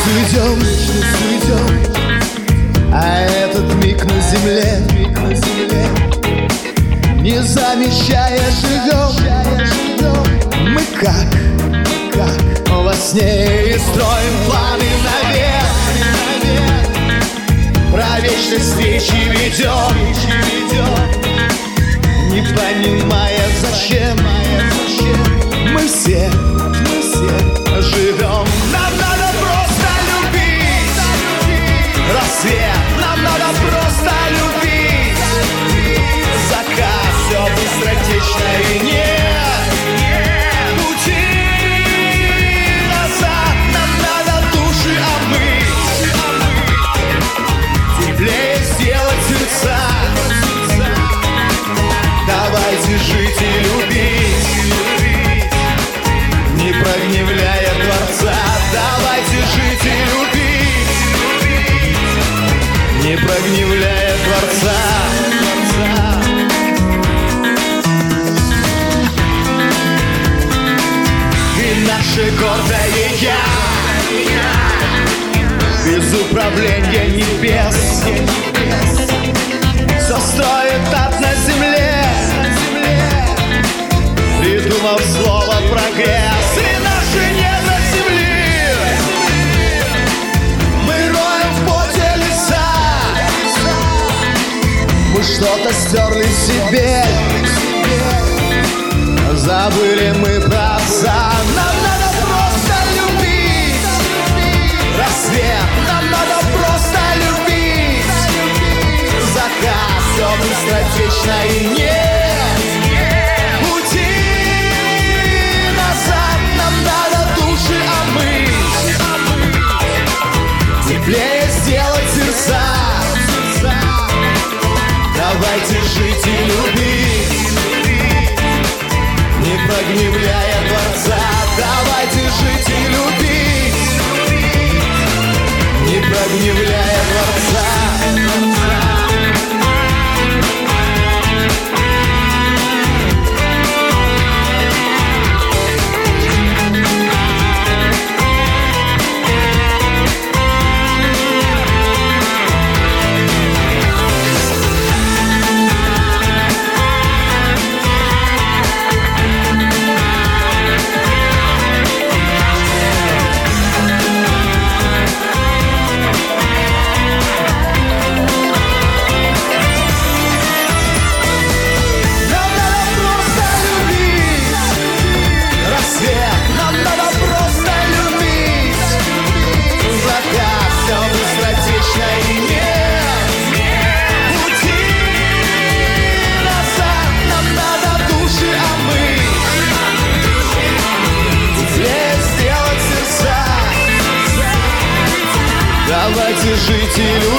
уйдем, а этот миг на земле, не замечая живем. Мы как во сне и строим планы навек, про вечность встречи ведем, не понимая зачем. Мы все живем. Нам надо просто любить рассвет, нам надо просто любить закат. Все быстротечно и нет пути назад. Нам надо души омыть, теплее сделать сердца. Давайте жить и любить, не прогневляя Творца. Давайте жить и любить, не прогневляя Творца. И наше гордое я, без управления небес, все строит ад на земле, придумав слово прогресс. И наши недра земли мы роем в поте леса. Мы что-то стерли себе, забыли мы про отца. Нам надо просто любить рассвет, нам надо просто любить закат. Все быстротечно и нет пути назад. Нам надо души омыть, теплее сделать сердца. Давайте жить и любить, не прогневляя Творца. Давайте жить и любить, не прогневляя Творца. Давайте жить и любить,